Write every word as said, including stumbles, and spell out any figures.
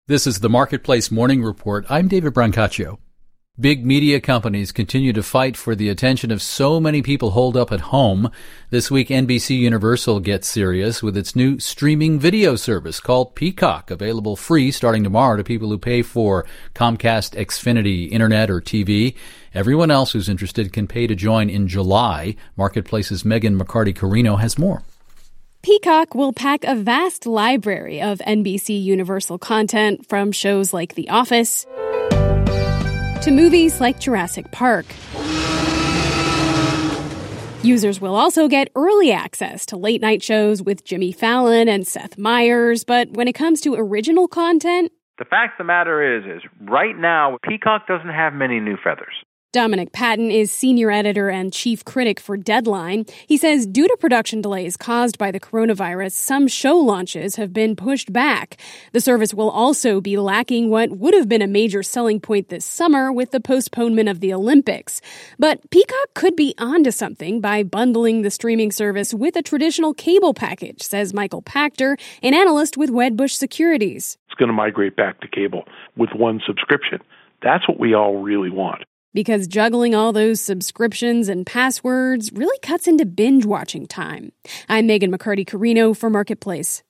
This is the Marketplace Morning Report. I'm David Brancaccio. Big media companies continue to fight for the attention of so many people holed up at home. This week, N B C Universal gets serious with its new streaming video service called Peacock, available free starting tomorrow to people who pay for Comcast, Xfinity, Internet, or T V. Everyone else who's interested can pay to join in July. Marketplace's Megan McCarty-Carino has more. Peacock will pack a vast library of N B C Universal content from shows like The Office to movies like Jurassic Park. Users will also get early access to late-night shows with Jimmy Fallon and Seth Meyers, but when it comes to original content... The fact of the matter is, is right now, Peacock doesn't have many new feathers. Dominic Patton is senior editor and chief critic for Deadline. He says due to production delays caused by the coronavirus, some show launches have been pushed back. The service will also be lacking what would have been a major selling point this summer with the postponement of the Olympics. But Peacock could be onto something by bundling the streaming service with a traditional cable package, says Michael Pachter, an analyst with Wedbush Securities. It's going to migrate back to cable with one subscription. That's what we all really want. Because juggling all those subscriptions and passwords really cuts into binge-watching time. I'm Megan McCarty-Carino for Marketplace.